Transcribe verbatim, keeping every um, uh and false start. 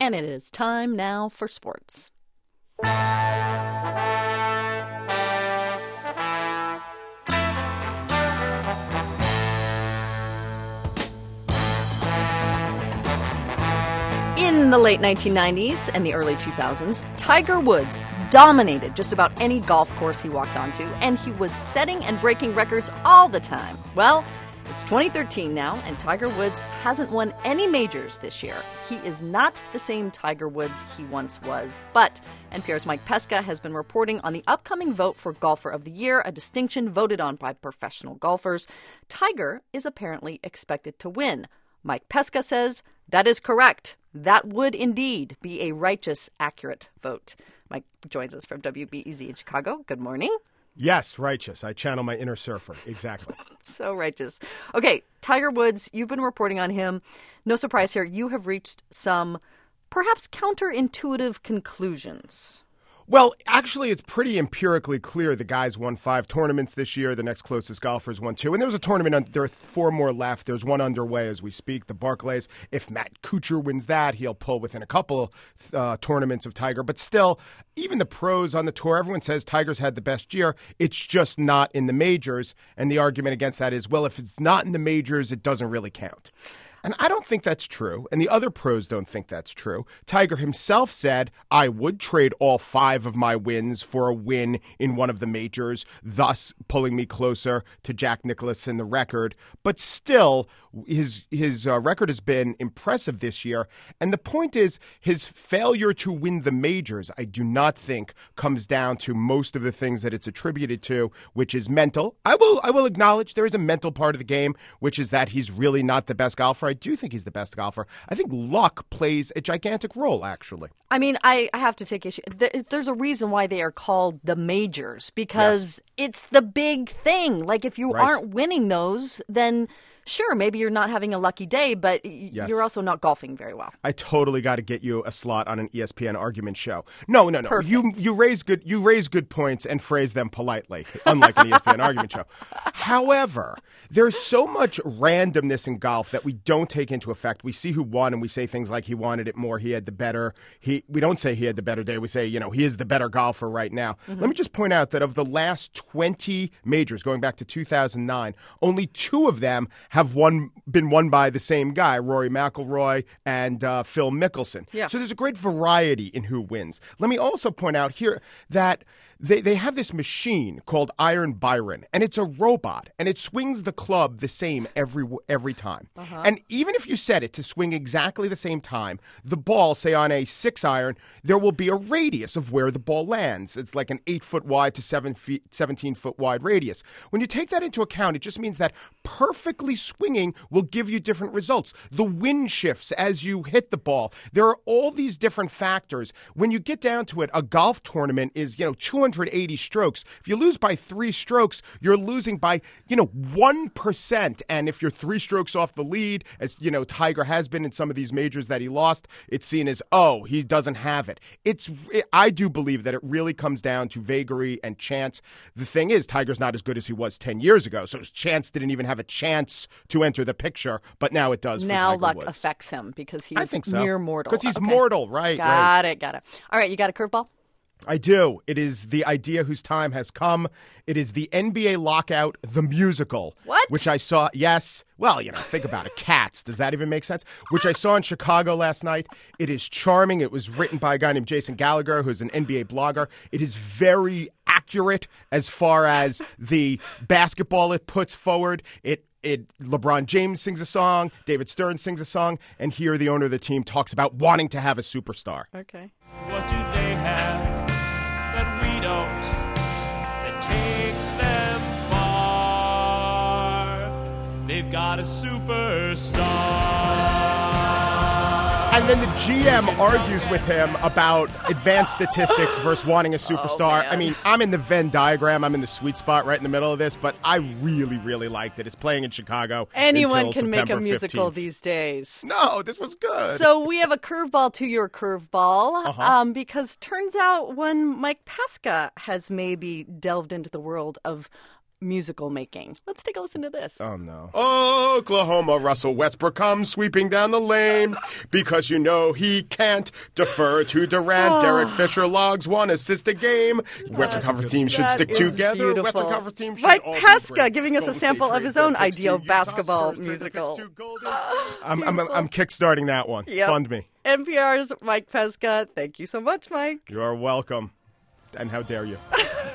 And it is time now for sports. In the late nineteen nineties and the early two thousands, Tiger Woods dominated just about any golf course he walked onto, and he was setting and breaking records all the time. Well, it's twenty thirteen now, and Tiger Woods hasn't won any majors this year. He is not the same Tiger Woods he once was. But N P R's Mike Pesca has been reporting on the upcoming vote for Golfer of the Year, a distinction voted on by professional golfers. Tiger is apparently expected to win. Mike Pesca says that is correct. That would indeed be a righteous, accurate vote. Mike joins us from W B E Z in Chicago. Good morning. Yes, righteous. I channel my inner surfer. Exactly. So righteous. Okay, Tiger Woods, you've been reporting on him. No surprise here. You have reached some perhaps counterintuitive conclusions. Well, actually, it's pretty empirically clear the guy's won five tournaments this year. The next closest golfer's won two. And there was a tournament, there are four more left. There's one underway as we speak, the Barclays. If Matt Kuchar wins that, he'll pull within a couple uh, tournaments of Tiger. But still, even the pros on the tour, everyone says Tiger's had the best year. It's just not in the majors. And the argument against that is, well, if it's not in the majors, it doesn't really count. And I don't think that's true, and the other pros don't think that's true. Tiger himself said, I would trade all five of my wins for a win in one of the majors, thus pulling me closer to Jack Nicklaus in the record. But still, his his uh, record has been impressive this year. And the point is, his failure to win the majors, I do not think, comes down to most of the things that it's attributed to, which is mental. I will I will acknowledge there is a mental part of the game, which is that he's really not the best golfer. I do think he's the best golfer. I think luck plays a gigantic role, actually. I mean, I, I have to take issue. There's a reason why they are called the majors, because yes. It's the big thing. Like, if you right. aren't winning those, then sure, maybe you're not having a lucky day, but yes. you're also not golfing very well. I totally got to get you a slot on an E S P N argument show. No, no, no. Perfect. You you raise good you raise good points and phrase them politely, unlike an E S P N argument show. However, there's so much randomness in golf that we don't take into effect. We see who won and we say things like he wanted it more, he had the better. He we don't say he had the better day. We say, you know, he is the better golfer right now. Mm-hmm. Let me just point out that of the last twenty majors going back to two thousand nine, only two of them have won, been won by the same guy, Rory McIlroy and uh, Phil Mickelson. Yeah. So there's a great variety in who wins. Let me also point out here that they, they have this machine called Iron Byron, and it's a robot, and it swings the club the same every every time. Uh-huh. And even if you set it to swing exactly the same time, the ball, say on a six iron, there will be a radius of where the ball lands. It's like an eight foot wide to seven feet, seventeen foot wide radius. When you take that into account, it just means that perfectly swinging will give you different results. The wind shifts as you hit the ball. There are all these different factors. When you get down to it, a golf tournament is, you know, two hundred eighty strokes. If you lose by three strokes, you're losing by, you know, one percent. And if you're three strokes off the lead, as, you know, Tiger has been in some of these majors that he lost, it's seen as, oh, he doesn't have it. It's, it, I do believe that it really comes down to vagary and chance. The thing is, Tiger's not as good as he was ten years ago, so his chance didn't even have a chance to enter the picture, but now it does. Now for Tiger luck Woods. affects him because he's I think so. mere mortal. Because he's okay. mortal, right? Got right. it, got it. All right, you got a curveball? I do. It is the idea whose time has come. It is the N B A lockout, the musical. What? Which I saw, yes. Well, you know, think about it. Cats. Does that even make sense? Which I saw in Chicago last night. It is charming. It was written by a guy named Jason Gallagher, who's an N B A blogger. It is very accurate as far as the basketball it puts forward. It It LeBron James sings a song, David Stern sings a song, and here the owner of the team talks about wanting to have a superstar. Okay. What do they have that we don't, that takes them far? They've got a superstar. And then the G M argues with him about advanced statistics versus wanting a superstar. Oh, I mean, I'm in the Venn diagram. I'm in the sweet spot right in the middle of this, but I really, really liked it. It's playing in Chicago. Anyone until can make a September musical fifteenth. these days. No, this was good. So we have a curveball to your curveball, Uh-huh. um, because turns out one Mike Pesca has maybe delved into the world of musical making. Let's take a listen to this. Oh, no. Oklahoma, Russell Westbrook comes sweeping down the lane because you know he can't defer to Durant. Oh. Derek Fisher logs one assist a game. Western Conference teams should That stick is together. beautiful. Western Conference teams should Mike all be Pesca great. giving us a Golden sample State of his trade own their picks ideal to Utah basketball Spurs, trade their picks musical. to Golden State. I'm, I'm, I'm kickstarting that one. Yep. Fund me. N P R's Mike Pesca. Thank you so much, Mike. You are welcome. And how dare you?